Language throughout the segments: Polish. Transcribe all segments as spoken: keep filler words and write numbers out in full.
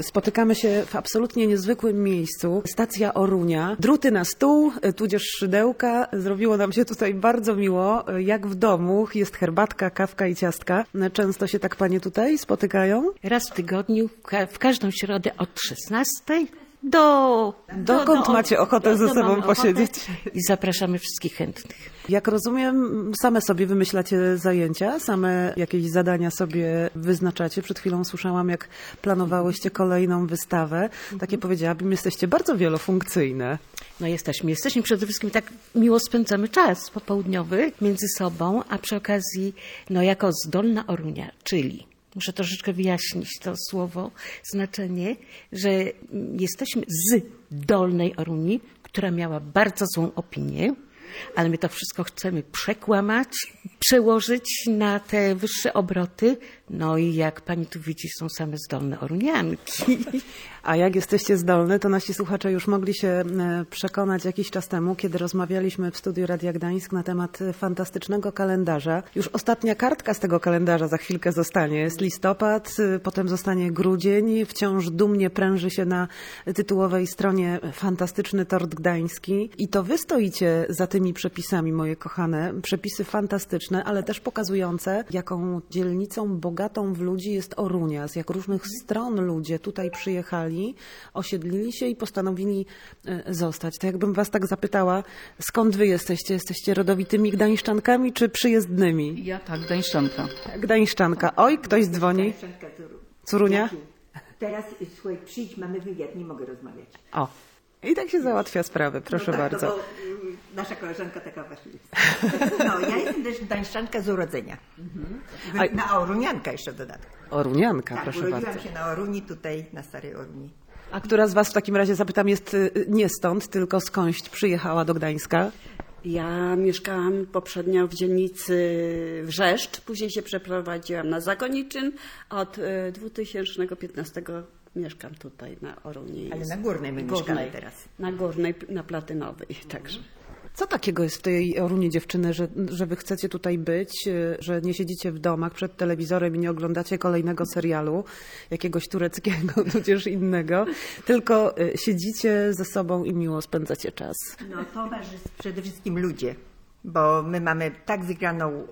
Spotykamy się w absolutnie niezwykłym miejscu. Stacja Orunia. Druty na stół, tudzież szydełka. Zrobiło nam się tutaj bardzo miło, jak w domu. Jest herbatka, kawka i ciastka. Często się tak panie tutaj spotykają? Raz w tygodniu, w każdą środę od szesnastej do... Dokąd do, do, macie ochotę do, ze do sobą posiedzieć? I zapraszamy wszystkich chętnych. Jak rozumiem, same sobie wymyślacie zajęcia, same jakieś zadania sobie wyznaczacie. Przed chwilą słyszałam, jak planowałyście kolejną wystawę. Takie powiedziałabym, jesteście bardzo wielofunkcyjne. No jesteśmy. Jesteśmy przede wszystkim tak miło spędzamy czas popołudniowy między sobą, a przy okazji, no jako zdolna Orunia, czyli... Muszę troszeczkę wyjaśnić to słowo, znaczenie, że jesteśmy z Dolnej Oruni, która miała bardzo złą opinię, ale my to wszystko chcemy przekłamać, przełożyć na te wyższe obroty. No i jak pani tu widzi, są same zdolne Orunianki. A jak jesteście zdolne, to nasi słuchacze już mogli się przekonać jakiś czas temu, kiedy rozmawialiśmy w studiu Radia Gdańsk na temat fantastycznego kalendarza. Już ostatnia kartka z tego kalendarza za chwilkę zostanie. Jest listopad, potem zostanie grudzień. Wciąż dumnie pręży się na tytułowej stronie fantastyczny tort gdański. I to wy stoicie za tymi przepisami, moje kochane. Przepisy fantastyczne, ale też pokazujące, jaką dzielnicą bogatą w ludzi jest Orunia. Z jak różnych stron ludzie tutaj przyjechali, osiedlili się i postanowili zostać. To jakbym was tak zapytała, skąd wy jesteście? Jesteście rodowitymi gdańszczankami czy przyjezdnymi? Ja tak, gdańszczanka. Gdańszczanka. Oj, ktoś dzwoni. Curunia? Teraz, słuchaj, przyjdź, mamy wywiad, nie mogę rozmawiać. O, i tak się załatwia sprawy, proszę no tak, bardzo. No bo nasza koleżanka taka właśnie jest. No, ja jestem też gdańszczanka z urodzenia. Mhm. Na Orunianka jeszcze w dodatku. Orunianka, tak, proszę urodziłam bardzo. się na Oruni, tutaj na Starej Oruni. A która z was w takim razie, zapytam, jest nie stąd, tylko skądś przyjechała do Gdańska? Ja mieszkałam poprzednio w dzielnicy Wrzeszcz, później się przeprowadziłam na Zagoniczyn, a od dwa tysiące piętnastego mieszkam tutaj na Oruni. Ale na Górnej my mieszkamy teraz. Na Górnej, na Platynowej także. Co takiego jest w tej Orunie, dziewczyny, że, że wy chcecie tutaj być, że nie siedzicie w domach przed telewizorem i nie oglądacie kolejnego serialu, jakiegoś tureckiego, tudzież innego, tylko siedzicie ze sobą i miło spędzacie czas? No towarzysz przede wszystkim ludzie, bo my mamy tak wygraną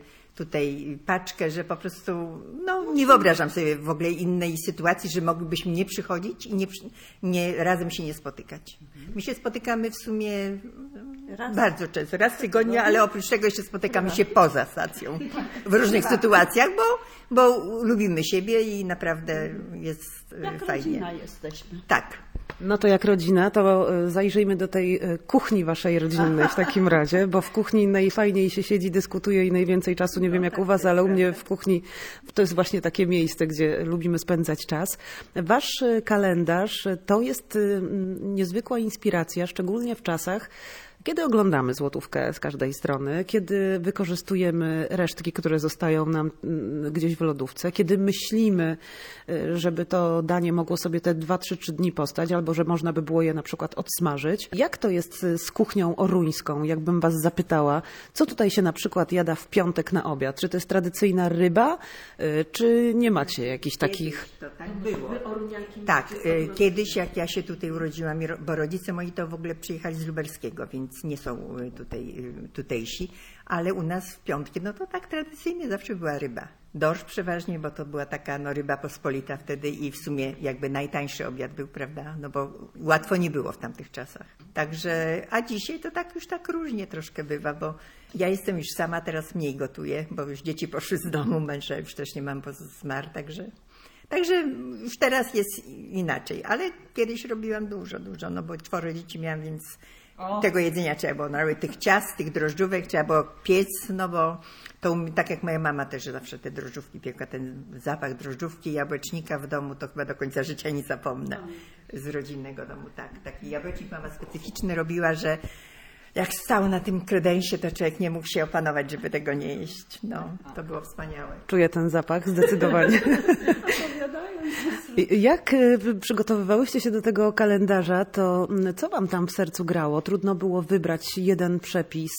tutaj paczkę, że po prostu no, nie wyobrażam sobie w ogóle innej sytuacji, że moglibyśmy nie przychodzić i nie, nie, razem się nie spotykać. My się spotykamy w sumie raz. bardzo często, raz w tygodniu, ale oprócz tego jeszcze spotykamy się poza stacją w różnych sytuacjach, bo, bo lubimy siebie i naprawdę jest Jak fajnie. rodzina jesteśmy. Tak. No to jak rodzina, to zajrzyjmy do tej kuchni waszej rodzinnej w takim razie, bo w kuchni najfajniej się siedzi, dyskutuje i najwięcej czasu, nie wiem jak u was, ale u mnie w kuchni to jest właśnie takie miejsce, gdzie lubimy spędzać czas. Wasz kalendarz to jest niezwykła inspiracja, szczególnie w czasach, kiedy oglądamy złotówkę z każdej strony, kiedy wykorzystujemy resztki, które zostają nam gdzieś w lodówce, kiedy myślimy, żeby to danie mogło sobie te dwa, trzy, trzy dni postać, albo że można by było je na przykład odsmażyć. Jak to jest z kuchnią oruńską? Jakbym was zapytała, co tutaj się na przykład jada w piątek na obiad? Czy to jest tradycyjna ryba, czy nie macie jakichś takich... To tak było. Tak, kiedyś jak ja się tutaj urodziłam, bo rodzice moi to w ogóle przyjechali z Lubelskiego, więc nie są tutaj tutejsi, ale u nas w piątki, no to tak tradycyjnie zawsze była ryba. Dorsz przeważnie, bo to była taka no, ryba pospolita wtedy i w sumie jakby najtańszy obiad był, prawda, no bo łatwo nie było w tamtych czasach. Także, a dzisiaj to tak już tak różnie troszkę bywa, bo ja jestem już sama, teraz mniej gotuję, bo już dzieci poszły z domu, męża już też nie mam, bo zmarł, także... Także już teraz jest inaczej, ale kiedyś robiłam dużo, dużo, no bo czworo dzieci miałam, więc o. tego jedzenia trzeba było narobić, tych ciast, tych drożdżówek trzeba było piec, no bo to tak jak moja mama też zawsze te drożdżówki piekła, ten zapach drożdżówki, jabłecznika w domu, to chyba do końca życia nie zapomnę z rodzinnego domu, tak. Taki jabłecznik mama specyficzny robiła, że jak stał na tym kredensie, to człowiek nie mógł się opanować, żeby tego nie jeść. No, to było wspaniałe. Czuję ten zapach, zdecydowanie. Jak przygotowywałyście się do tego kalendarza, to co wam tam w sercu grało? Trudno było wybrać jeden przepis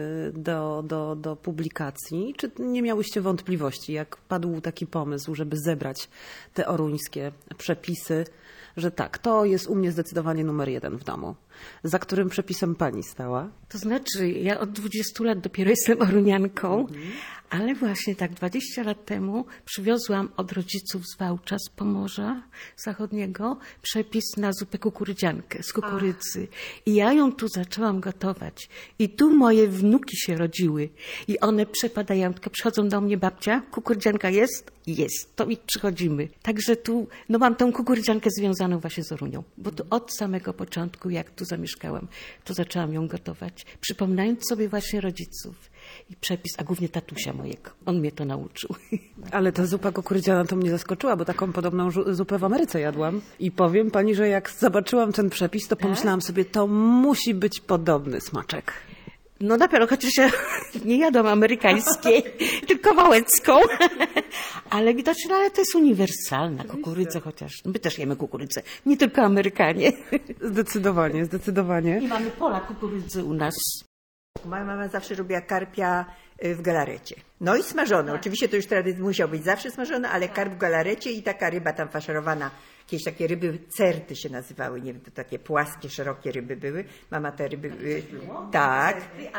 do, do, do publikacji? Czy nie miałyście wątpliwości, jak padł taki pomysł, żeby zebrać te oruńskie przepisy, że tak, to jest u mnie zdecydowanie numer jeden w domu? Za którym przepisem pani stała? To znaczy, ja od dwudziestu lat dopiero jestem orunianką, mhm. ale właśnie tak dwadzieścia lat temu przywiozłam od rodziców z Wałcza, z Pomorza Zachodniego, przepis na zupę kukurydziankę z kukurydzy. I ja ją tu zaczęłam gotować. I tu moje wnuki się rodziły. I one przepadają, tylko przychodzą do mnie, babcia, kukurydzianka jest? Jest. To i przychodzimy. Także tu, no mam tą kukurydziankę związaną właśnie z Orunią. Bo tu od samego początku, jak tu zamieszkałam, to zaczęłam ją gotować. Przypominając sobie właśnie rodziców i przepis, a głównie tatusia mojego. On mnie to nauczył. Ale ta zupa kukurydziana to mnie zaskoczyła, bo taką podobną zupę w Ameryce jadłam. I powiem pani, że jak zobaczyłam ten przepis, to pomyślałam sobie, to musi być podobny smaczek. No na pewno, chociaż ja nie jadłam amerykańskiej, tylko wałęską. Ale widać, no, ale to jest uniwersalna kukurydza, chociaż my też jemy kukurydzę, nie tylko Amerykanie. Zdecydowanie, zdecydowanie. I mamy pola kukurydzy u nas. Moja mama zawsze robiła karpia w galarecie. No i smażony. Tak. Oczywiście to już tradycyjnie musiał być zawsze smażony, ale karp w galarecie i taka ryba tam faszerowana. Jakieś takie ryby, certy się nazywały, nie wiem, to takie płaskie, szerokie ryby były. Mama te ryby... Y, tak.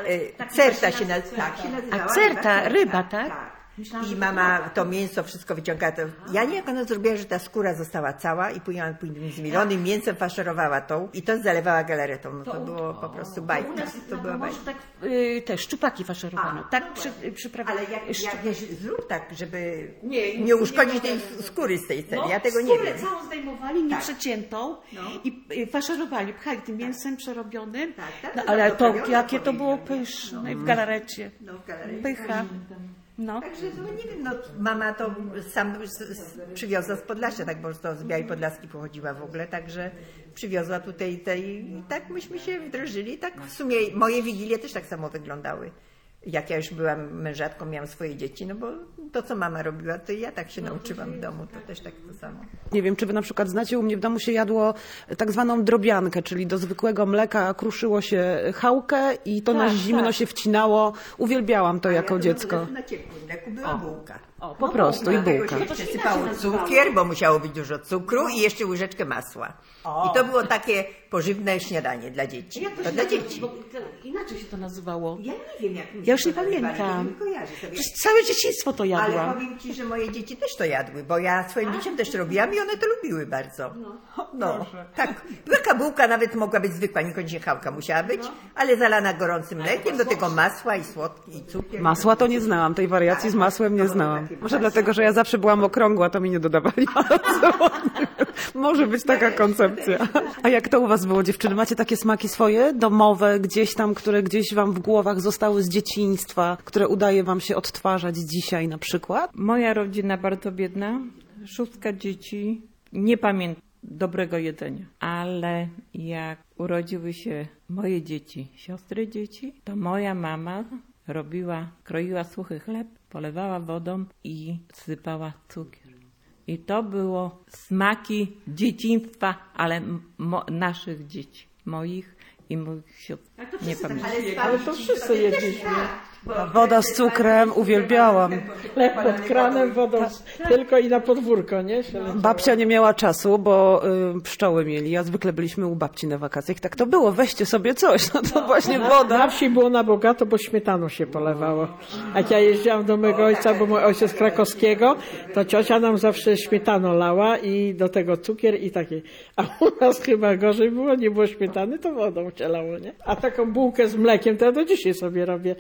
Y, certa się, na, tak się nazywała. A certa, ryba, tak? tak. Myślałam, I mama to mięso wszystko wyciągała. To ja nie wiem, jak ona zrobiła, że ta skóra została cała i później z zmielonym mięsem faszerowała tą i to zalewała galaretą. No to było po prostu bajka. U nas to była bajka. Tak, y, te szczupaki faszerowano. A, tak przy, przyprawiano. Ale jak, jak, jak zrób tak, żeby nie, nie uszkodzić tej skóry z tej celi. No, ja tego nie wiem. Skórę całą zdejmowali, nie tak. przeciętą no. i faszerowali, pchali tym mięsem przerobionym. Tak, tak, no, ale to, to jakie to było pyszne no. w galarecie. No, w galarecie. Pycha. No. Także no nie wiem, no mama to sam przywiozła z Podlasia, tak, bo to z Białej Podlaski pochodziła w ogóle, także przywiozła tutaj tej i tak myśmy się wdrożyli, tak w sumie moje wigilie też tak samo wyglądały. Jak ja już byłam mężatką, miałam swoje dzieci, no bo to, co mama robiła, to ja tak się nauczyłam w domu, to też tak to samo. Nie wiem, czy wy na przykład znacie, u mnie w domu się jadło tak zwaną drobiankę, czyli do zwykłego mleka kruszyło się chałkę i to tak, na zimno tak. się wcinało. Uwielbiałam to A jako ja to dziecko. Na ciepłym mleku była bułka. O, po no, prostu i bułka. Się przesypało cukier, bo musiało być dużo cukru i jeszcze łyżeczkę masła. O. I to było takie pożywne śniadanie dla dzieci. Jak to, to dla dzieci. Bo inaczej się to nazywało. Ja nie wiem, jak Ja już nie pamiętam. Przecież całe dzieciństwo to jadłam. Ale powiem ci, że moje dzieci też to jadły, bo ja swoim dzieciom też robiłam i one to lubiły bardzo. No, no tak. Taka bułka nawet mogła być zwykła, niekoniecznie chałka musiała być, no. ale zalana gorącym mlekiem, do tego masła i słodki i cukier. Masła to nie znałam, tej wariacji z masłem nie znałam. Może dlatego, że ja zawsze byłam okrągła, to mi nie dodawali. Może być taka koncepcja. A jak to u was było, dziewczyny? Macie takie smaki swoje, domowe, gdzieś tam, które gdzieś wam w głowach zostały z dzieciństwa, które udaje wam się odtwarzać dzisiaj na przykład? Moja rodzina bardzo biedna, szóstka dzieci, nie pamiętam dobrego jedzenia. Ale jak urodziły się moje dzieci, siostry dzieci, to moja mama robiła, kroiła suchy chleb, polewała wodą i sypała cukier. I to było smaki dzieciństwa, ale mo- naszych dzieci, moich i moich sióstr. Nie pamiętam. Ale to wszyscy jedliśmy. Woda z cukrem, uwielbiałam. Chleb pod kranem, wodą z... tylko i na podwórko, nie? Babcia nie miała czasu, bo y, pszczoły mieli. Ja zwykle byliśmy u babci na wakacjach. Tak to było, weźcie sobie coś. No to właśnie woda. Na wsi było na bogato, bo śmietaną się polewało. Jak ja jeździłam do mojego ojca, bo mój ojciec z krakowskiego, to ciocia nam zawsze śmietaną lała i do tego cukier i takie. A u nas chyba gorzej było, nie było śmietany, to wodą się lało, nie? A taką bułkę z mlekiem to ja do dzisiaj sobie robię.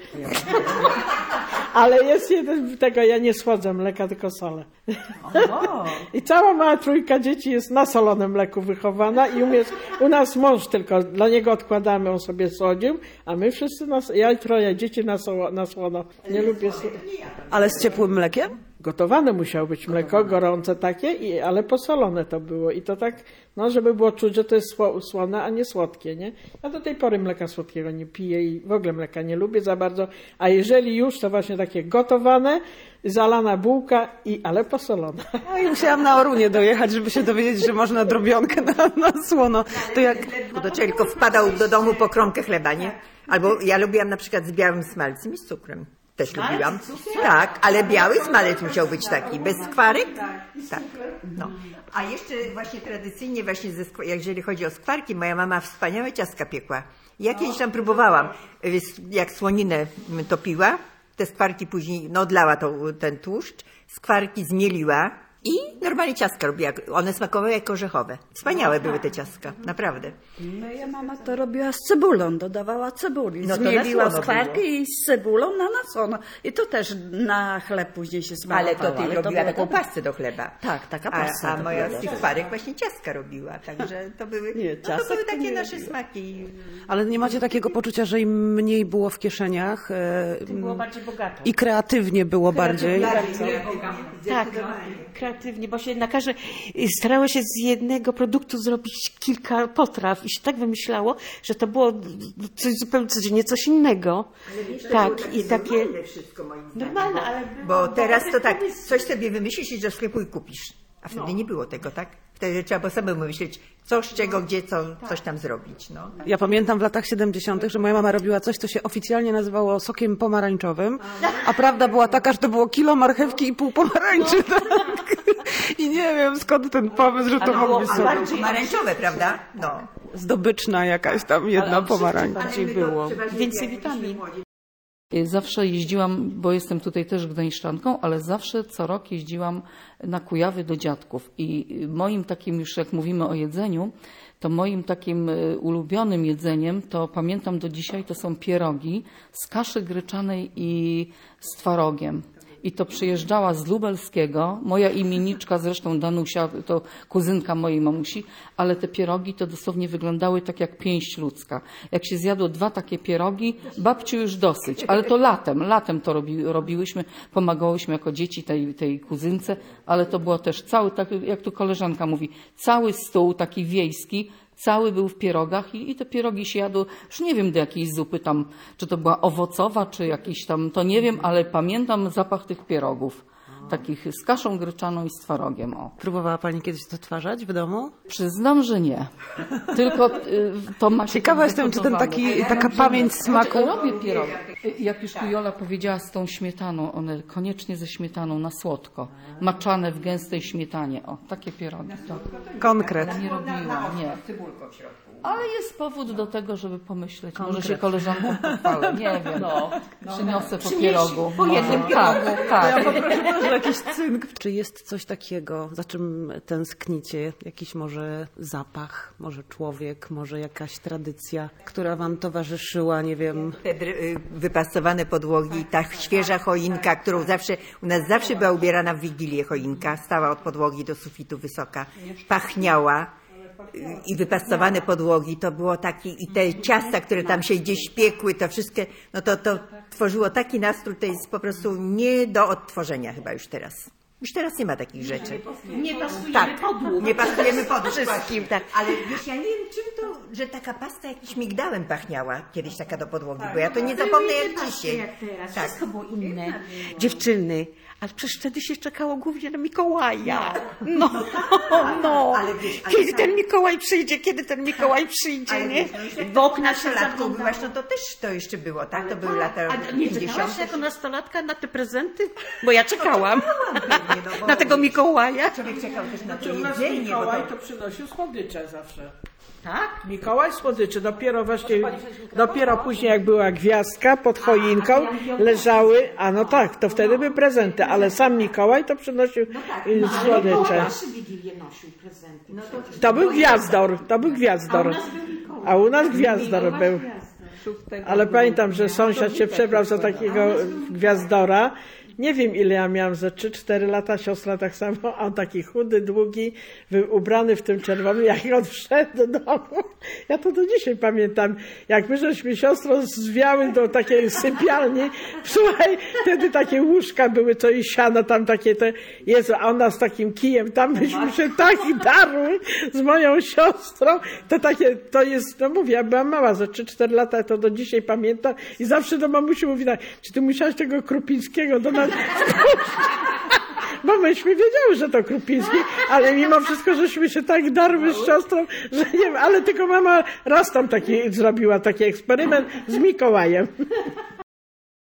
Ale jest jeden, tego ja nie słodzę mleka, tylko solę. I cała mała trójka dzieci jest na solonym mleku wychowana i umie, u nas mąż tylko, dla niego odkładamy, on sobie słodził, a my wszyscy, na, ja i troje dzieci na, soło, na słono. Nie lubię słodzić. Ale z ciepłym mlekiem? gotowane musiało być mleko, gorące takie, i, ale posolone to było. I to tak, no żeby było czuć, że to jest sło, słone, a nie słodkie, nie? Ja do tej pory mleka słodkiego nie piję i w ogóle mleka nie lubię za bardzo. A jeżeli już, to właśnie takie gotowane, zalana bułka, i ale posolona. No i musiałam na Orunię dojechać, żeby się dowiedzieć, że można drobionkę na, na słono. To jak... Do tylko wpadał do domu po kromkę chleba, nie? Albo ja lubiłam na przykład z białym smalcem i z cukrem. Też lubiłam. Tak, ale biały smalec musiał być taki, bez skwarek. Tak, no. A jeszcze właśnie tradycyjnie, właśnie ze, jeżeli chodzi o skwarki, moja mama wspaniałe ciastka piekła. Ja kiedyś tam próbowałam, jak słoninę topiła, te skwarki później, no odlała to, ten tłuszcz, skwarki zmieliła i normalnie ciastka robiła. One smakowały jak orzechowe. Wspaniałe były te ciastka, naprawdę. Moja mama to robiła z cebulą, dodawała cebuli. No to Zmieliła na słono skwarki było. i z cebulą na nasono. I to też na chleb później się smakowało. Ale to ty ale robiła było taką dobre. pastę do chleba. Tak, taka A, pasta. a to moja była z tych dobra. skwarek właśnie ciastka robiła. Także to były, Nie, no to ciastek były to takie nie nasze robiła. smaki. Ale nie macie takiego poczucia, że im mniej było w kieszeniach e, Było bardziej bogato. i kreatywnie było bardziej? Tak, kreatywnie, bo się jednak każde starało się z jednego produktu zrobić kilka potraw i się tak wymyślało, że to było coś zupełnie codziennie, coś innego. Tak, i takie Wszystko moim zdaniem. normalne, ale Bo teraz to tak, coś sobie wymyślisz i do sklepu i kupisz. A wtedy nie było tego, tak? Wtedy trzeba było samemu myśleć, co, z czego, gdzie, co, coś tam zrobić. No. Ja pamiętam w latach siedemdziesiątych, że moja mama robiła coś, co się oficjalnie nazywało sokiem pomarańczowym, a prawda była taka, że to było kilo marchewki i pół pomarańczy. Tak? I nie wiem skąd ten pomysł, że to mogło być sok. Pomarańczowe, prawda? No. Zdobyczna jakaś tam jedna pomarańcza. bardziej było. Więcej witamin. Zawsze jeździłam, bo jestem tutaj też gdańszczanką, ale zawsze co rok jeździłam na Kujawy do dziadków. I moim takim, już jak mówimy o jedzeniu, to moim takim ulubionym jedzeniem, to pamiętam do dzisiaj, to są pierogi z kaszy gryczanej i z twarogiem. I to przyjeżdżała z Lubelskiego, moja imienniczka, zresztą Danusia, to kuzynka mojej mamusi, ale te pierogi to dosłownie wyglądały tak jak pięść ludzka. Jak się zjadło dwa takie pierogi, babciu już dosyć, ale to latem, latem to robi, robiłyśmy, pomagałyśmy jako dzieci tej, tej kuzynce, ale to było też cały, tak jak tu koleżanka mówi, cały stół taki wiejski, cały był w pierogach i, i te pierogi się jadło, już nie wiem do jakiej zupy tam, czy to była owocowa, czy jakiś tam, to nie wiem, ale pamiętam zapach tych pierogów. Takich z kaszą gryczaną i z twarogiem. O. Próbowała pani kiedyś to odtwarzać w domu? Przyznam, że nie. Tylko y, to ma się Ciekawa tak jestem, czy ten wygotowane. taki, taka pamięć smaku... Robię pierogi. Jak już tu Jola powiedziała, z tą śmietaną, one koniecznie ze śmietaną na słodko. Maczane w gęstej śmietanie. O, takie pierogi. To Konkret. nie robiłam, nie. Ale jest powód do tego, żeby pomyśleć. Może się koleżankom pochwalę. Nie wiem. Przyniosę po pierogu. po jednym Tak, tak. Może jakiś cynk. Czy jest coś takiego, za czym tęsknicie? Jakiś może zapach, może człowiek, może jakaś tradycja, która wam towarzyszyła, nie wiem... Te dr- y, wypastowane podłogi, ta świeża choinka, którą zawsze, u nas zawsze była ubierana w Wigilię choinka, stała od podłogi do sufitu wysoka, pachniała. I wypastowane podłogi, to było takie, i te ciasta, które tam się gdzieś piekły, to wszystkie, no to, to tworzyło taki nastrój, to jest po prostu nie do odtworzenia chyba już teraz. Już teraz nie ma takich rzeczy. Nie pasujemy Tak, podłóg. nie pasujemy pod wszystkim. Tak. Ale wiesz, ja nie wiem czym to, że taka pasta jakimś migdałem pachniała kiedyś taka do podłogi, bo ja to nie zapomnę jak dzisiaj. Jak teraz. Tak. Wszystko było inne. Dziewczyny, ale przecież wtedy się czekało głównie na Mikołaja. No, no. Ale wiesz, ale Kiedy tak. ten Mikołaj przyjdzie, kiedy ten Mikołaj przyjdzie, Ale nie? wiesz, no już jak W okna się nastolatką zaglądało. byłaś, no to też to jeszcze było, tak? To były lata A nie czekałaś pięćdziesiąte. jako nastolatka na te prezenty? Bo ja czekałam pewnie, no bo- na tego Mikołaja. Człowiek czekał też na to U nas jedzenie, bo Mikołaj to... to przynosił słodycze zawsze. Tak? Mikołaj słodycze, dopiero właśnie, dopiero później jak była gwiazdka pod choinką, leżały, a no tak, to wtedy były prezenty, ale sam Mikołaj to przynosił y, słodycze. Wigilię nosił prezenty. To był gwiazdor, to był gwiazdor. A u nas gwiazdor był. Ale pamiętam, że sąsiad się przebrał za takiego gwiazdora Nie wiem, ile ja miałam, ze trzy cztery lata, siostra tak samo, a on taki chudy, długi, ubrany w tym czerwonym, jak on wszedł do domu. Ja to do dzisiaj pamiętam, jak my żeśmy siostrą zwiały do takiej sypialni, słuchaj, wtedy takie łóżka były, co i siano tam takie te, Jezu, a ona z takim kijem, tam myśmy się tak darły z moją siostrą, to takie, to jest, no mówię, ja byłam mała, za trzy cztery lata, to do dzisiaj pamiętam i zawsze do mamusi mówi, tak, czy ty musiałaś tego Krupińskiego do nas bo myśmy wiedziały, że to Krupiński, ale mimo wszystko, żeśmy się tak darły z siostrą, że nie wiem, ale tylko mama raz tam taki zrobiła taki eksperyment z Mikołajem.